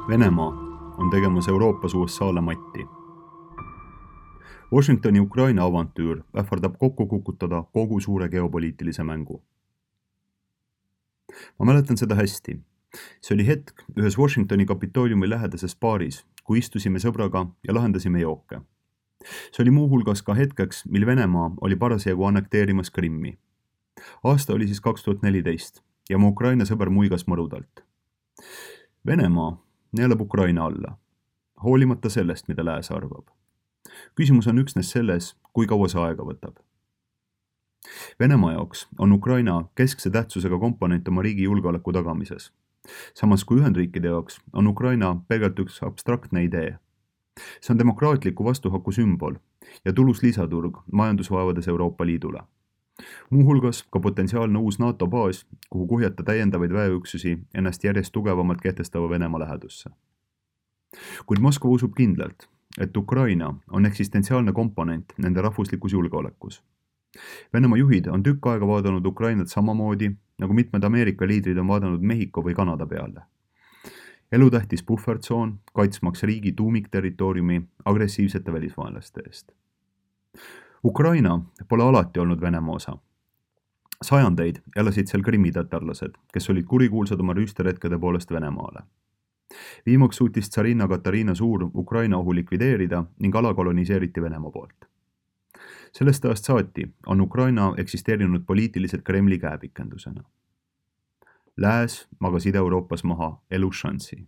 Venemaa on tegemas Euroopas USA-le matti. Washingtoni Ukraina avantüür ähvardab kokku kukutada kogu suure geopoliitilise mängu. Ma mäletan seda hästi. See oli hetk ühes Washingtoni Kapitooliumi lähedases baaris, kui istusime sõbraga ja lahendasime jooke. See oli muuhulgas ka hetkeks, mil Venemaa oli parasjagu annekteerimas Krimmi. Aasta oli siis 2014 ja mu Ukraina sõber muigas mõrudalt. Venemaa neelab Ukraina alla, hoolimata sellest, mida lääs arvab. Küsimus on üksnes selles, kui kaua see aega võtab. Venemaa jaoks on Ukraina keskse tähtsusega komponent oma riigi julgeoleku tagamises. Samas kui Ühendriikide jaoks on Ukraina pelgalt üks abstraktne idee. See on demokraatliku vastuhaku sümbol ja tulus lisaturg majandusvaevades Euroopa Liidule. Muuhulgas ka potentsiaalne uus NATO baas, kuhu kuhjata täiendavaid väeüksusi ennast järjest tugevamalt kehtestava Venemaa lähedusse. Kuid Moskva usub kindlalt, et Ukraina on eksistentsiaalne komponent nende rahvuslikus julgeolekus. Venemaa juhid on tükk aega vaadanud Ukrainat samamoodi, nagu mitmed Ameerika liidrid on vaadanud Mehhiko või Kanada peale. Elutähtis puhvertsoon, kaitsmaks riigi tuumikterritooriumi agressiivsete välisvaenlaste eest. Ukraina pole alati olnud Venemaa osa. Sajandeid elasid seal krimitatarlased, kes olid kurikuulsad oma rüüsteretkede poolest Venemaale. Viimaks suutis tsarinna Katariina Suur Ukraina ohu likvideerida ning alakoloniseeriti Venemaa poolt. Sellest ajast saati on Ukraina eksisteerinud poliitiliselt Kremli käepikendusena. Lääs magas Ida-Euroopas maha elusšansi.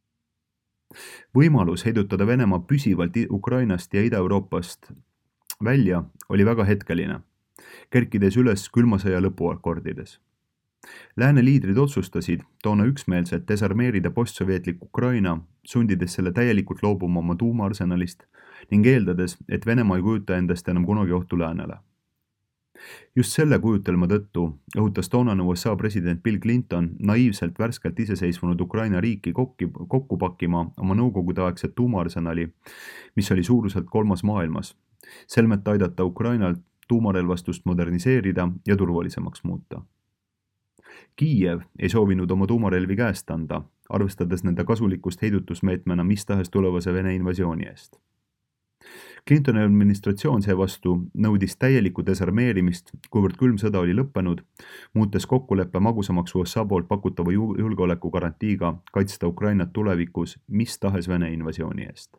Võimalus heidutada Venemaa püsivalt Ukrainast ja Ida-Euroopast välja oli väga hetkeline, kerkides üles külma sõja lõpuakordides. Lääne liidrid otsustasid toona üksmeelselt desarmeerida postsovietlik Ukraina, sundides selle täielikult loobuma oma tuumaarsenalist ning eeldades, et Venemaa ei kujuta endast enam kunagi ohtu läänele. Just selle kujutelma tõttu õhutas toonane USA president Bill Clinton naiivselt värskelt iseseisvunud Ukraina riiki kokku pakkima oma nõukogudeaegset tuumaarsenali, mis oli suuruselt 3. maailmas, selmet aidata Ukrainalt tuumarelvastust moderniseerida ja turvalisemaks muuta. Kiiev ei soovinud oma tuumarelvi käest anda, arvestades nende kasulikust heidutusmeetmena mis tahes tulevase Vene invasiooni eest. Clintoni administratsioon seevastu nõudis täielikku desarmeerimist, kuivõrd külm sõda oli lõppenud, muutes kokkuleppe magusamaks USA poolt pakutava julgeoleku garantiiga kaitsta Ukrainat tulevikus mis tahes Vene invasiooni eest.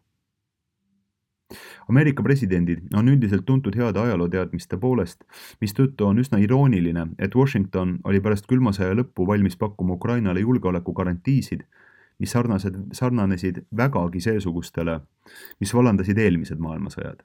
Ameerika presidendid on üldiselt tuntud heade ajalooteadmiste poolest, mistõttu on üsna irooniline, et Washington oli pärast külma sõja lõppu valmis pakkuma Ukrainale julgeoleku garantiisid, mis sarnanesid vägagi seesugustele, mis vallandasid eelmised maailmasõjad.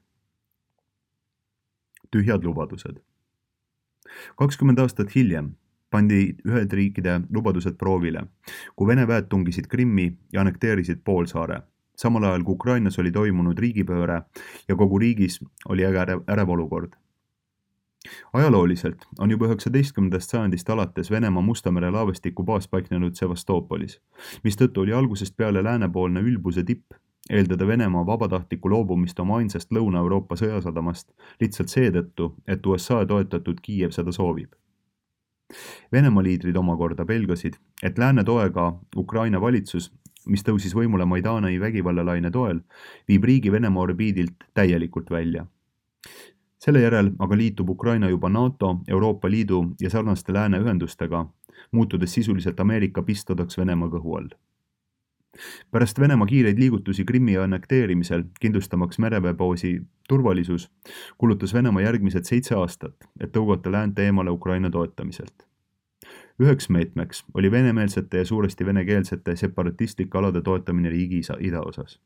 Tühjad lubadused. 20 aastat hiljem pandi Ühendriikide lubadused proovile, kui Vene väed tungisid Krimmi ja annekteerisid poolsaare. Samal ajal kui Ukrainas oli toimunud riigipööre ja kogu riigis oli ärev olukord. Ajalooliselt on juba 19. sajandist alates Venemaa Musta mere laevastiku baas paiknenud Sevastoopolis, mistõttu oli algusest peale läänepoolne ülbuse tipp eeldada Venemaa vabatahtlikku loobumist oma ainsast Lõuna-Euroopa sõjasadamast lihtsalt seetõttu, et USA toetatud Kiiev seda soovib. Venemaa liidrid omakorda pelgasid, et lääne toega Ukraina valitsus, mis tõusis võimule Maidani vägivallalaine toel, viib riigi Venemaa orbiidilt täielikult välja. Selle järel aga liitub Ukraina juba NATO, Euroopa Liidu ja sarnaste lääne ühendustega, muutudes sisuliselt Ameerika pistodaks Venemaa kõhu all. Pärast Venemaa kiireid liigutusi Krimmi annekteerimisel, kindlustamaks mereväeboosi turvalisus, kulutas Venemaa järgmised 7 aastat, et tõugata läänte eemale Ukraina toetamiselt. Üheks meetmeks oli venemeelsete ja suuresti venekeelsete separatistlike alade toetamine riigi idaosas.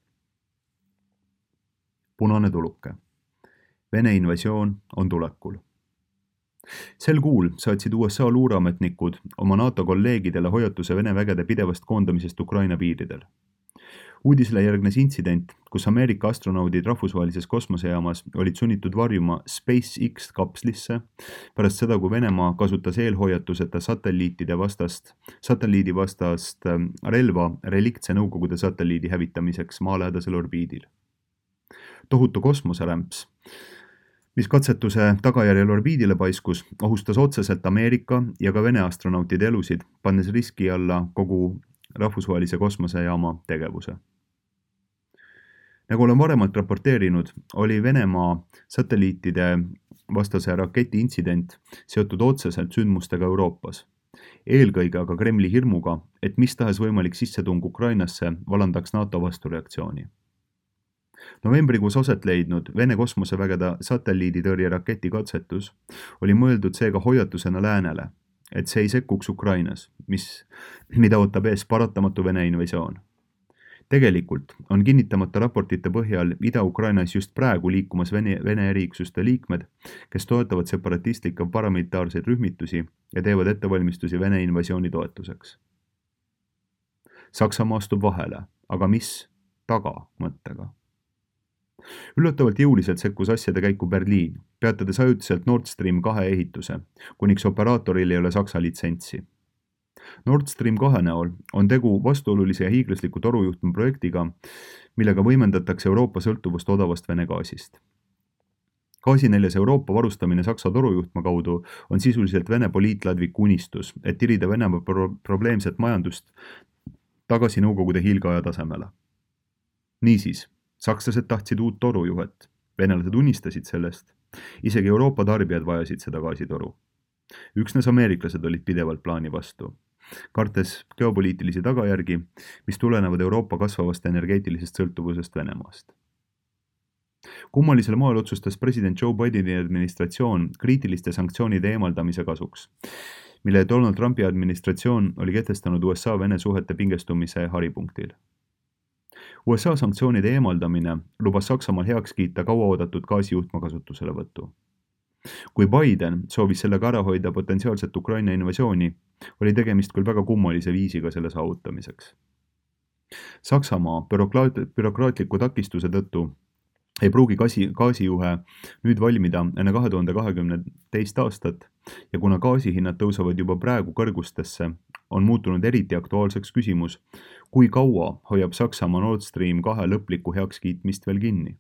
Punane tuluke. Vene invasioon on tulekul. Sel kuul saatsid USA luureametnikud oma NATO kolleegidele hoiatuse Vene vägede pidevast koondamisest Ukraina piiridel. Uudisele järgnes intsident, kus Ameerika astronaudid rahvusvahelises kosmosejaamas olid sunnitud varjuma SpaceX kapslisse pärast seda, kui Venemaa kasutas eelhoiatuseta satelliidi vastast relva reliktse Nõukogude satelliidi hävitamiseks maalähedasel orbiidil. Tohutu kosmoserämps, mis katsetuse tagajärjel orbiidile paiskus, ohustas otseselt Ameerika ja ka Vene astronautide elusid, pannes riski alla kogu rahvusvahelise kosmosejaama tegevuse. Nagu olen varemalt raporteerinud, oli Venemaa satelliitide vastase raketi intsident seotud otseselt sündmustega Euroopas. Eelkõige aga Kremli hirmuga, et mis tahes võimalik sissetung Ukrainasse vallandaks NATO vastureaktsiooni. Novembrikuus aset leidnud Vene kosmosevägede satelliiditõrje raketi katsetus oli mõeldud seega hoiatusena läänele, et see ei sekkuks Ukrainas, mida ootab ees paratamatu Vene invasioon. Tegelikult on kinnitamata raportite põhjal Ida-Ukrainas just praegu liikumas Vene eriüksuste liikmed, kes toetavad separatistlikke paramilitaarseid rühmitusi ja teevad ettevalmistusi Vene invasiooni toetuseks. Saksamaa astub vahele, aga mis taga mõttega? Üllatavalt jõuliselt sekkus asjade käiku Berliin, peatades ajutiselt Nord Stream 2 ehituse, kuniks operaatoril ei ole Saksa litsentsi. Nord Stream 2 näol on tegu vastuolulise ja hiiglasliku torujuhtme projektiga, millega võimendatakse Euroopa sõltuvust odavast Vene gaasist. Gaasinäljas Euroopa varustamine Saksa torujuhtme kaudu on sisuliselt Vene poliitladviku unistus, et tirida Venemaa probleemset majandust tagasi Nõukogude hiilgeaja tasemele. Niisiis, sakslased tahtsid uut torujuhet, venelased unistasid sellest, isegi Euroopa tarbijad vajasid seda gaasitoru. Üksnes ameeriklased olid pidevalt plaani vastu, kartes geopoliitilisi tagajärgi, mis tulenevad Euroopa kasvavast energeetilisest sõltuvusest Venemaast. Kummalisel moel otsustas president Joe Bideni administratsioon kriitiliste sanktsioonide eemaldamise kasuks, mille Donald Trumpi administratsioon oli kehtestanud USA-Vene suhete pingestumise haripunktil. USA sanktsioonide eemaldamine lubas Saksamaal heaks kiita kauaoodatud gaasijuhtme kasutuselevõttu. Kui Biden soovis sellega ära hoida potentsiaalset Ukraina invasiooni, oli tegemist küll väga kummalise viisiga selle saavutamiseks. Saksamaa bürokraatliku takistuse tõttu ei pruugi gaasijuhe nüüd valmida enne 2022. aastat ja kuna gaasihinnad tõusevad juba praegu kõrgustesse, on muutunud eriti aktuaalseks küsimus, kui kaua hoiab Saksamaa Nord Stream 2 lõplikku heakskiitmist veel kinni.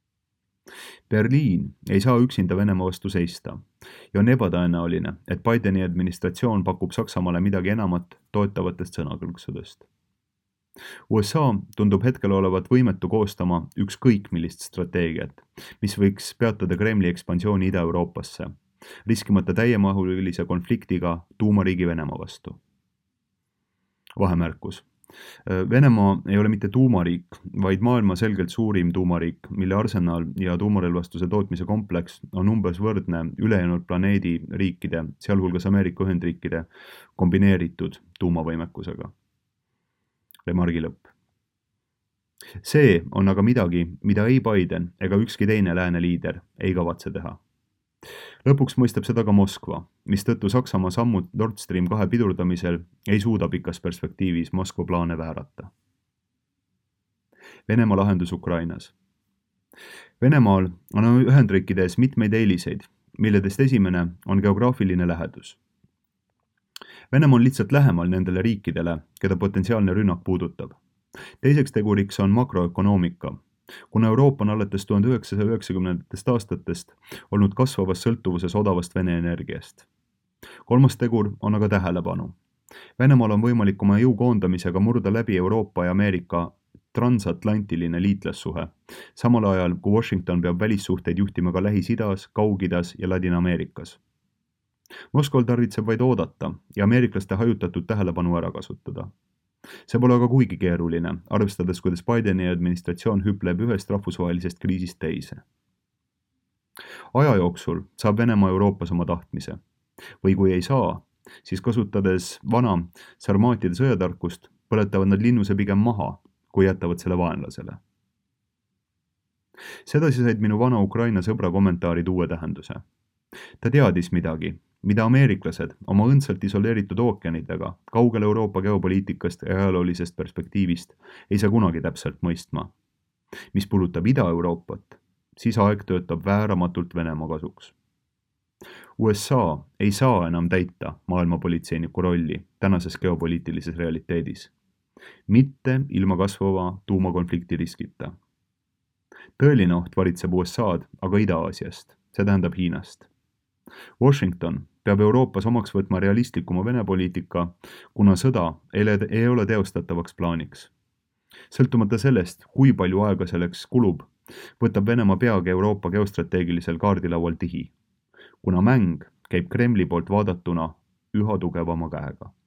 Berliin ei saa üksinda Venemaa vastu seista ja on ebatõenäoline, et Bideni administratsioon pakub Saksamaale midagi enamat toetavatest sõnakõlksudest. USA tundub hetkel olevat võimetu koostama ükskõik millist strateegiat, mis võiks peatada Kremli ekspansiooni Ida-Euroopasse, riskimata täiemahulise konfliktiga tuumariigi Venemaa vastu. Vahemärkus. Venemaa ei ole mitte tuumariik, vaid maailma selgelt suurim tuumariik, mille arsenal ja tuumarelvastuse tootmise kompleks on umbes võrdne ülejäänud planeedi riikide, sealhulgas Ameerika Ühendriikide, kombineeritud tuumavõimekusega. Remargi lõpp. See on aga midagi, mida ei Biden ega ükski teine lääne liider ei kavatse teha. Lõpuks mõistab seda ka Moskva, mistõttu Saksamaa sammud Nord Stream 2 pidurdamisel ei suuda pikas perspektiivis Moskva plaane väärata. Venemaa lahendus Ukrainas. Venemaal on Ühendriikides mitmeid eeliseid, milledest esimene on geograafiline lähedus. Venemaa on lihtsalt lähemal nendele riikidele, keda potentsiaalne rünnak puudutab. Teiseks teguriks on makroökonoomika, kuna Euroopa on alates 1990. aastatest olnud kasvavas sõltuvuses odavast Vene energiast. Kolmas tegur on aga tähelepanu. Venemaal on võimalik oma jõu koondamisega murda läbi Euroopa ja Ameerika transatlantiline liitlassuhe, samal ajal kui Washington peab välissuhteid juhtima ka Lähis-Idas, Kaug-Idas ja Ladina-Ameerikas. Moskval tarvitseb vaid oodata ja ameeriklaste hajutatud tähelepanu ära kasutada. See pole aga kuigi keeruline, arvestades, kuidas Bideni administratsioon hüpleb ühest rahvusvahelisest kriisist teise. Aja jooksul saab Venemaa Euroopas oma tahtmise. Või kui ei saa, siis kasutades vana sarmaatide sõjatarkust, põletavad nad linnuse pigem maha, kui jätavad selle vaenlasele. Sedasi said minu vana Ukraina sõbra kommentaarid uue tähenduse. Ta teadis midagi, mida ameeriklased oma õndsalt isoleeritud ookeanidega, kaugel Euroopa geopoliitikast ja ajaloolisest perspektiivist ei saa kunagi täpselt mõistma. Mis puudutab Ida-Euroopat, siis aeg töötab vääramatult Venemaa kasuks. USA ei saa enam täita maailmapolitseiniku rolli tänases geopoliitilises realiteedis. Mitte ilma kasvava tuumakonflikti riskita. Tõeline oht valitseb USA'd aga Ida-Aasiast, see tähendab Hiinast. Washington peab Euroopas omaks võtma realistlikuma Vene poliitika, kuna sõda ei ole teostatavaks plaaniks. Sõltumata sellest, kui palju aega selleks kulub, võtab Venemaa peagi Euroopa geostrateegilisel kaardilaual tihi, kuna mäng käib Kremli poolt vaadatuna üha tugevama käega.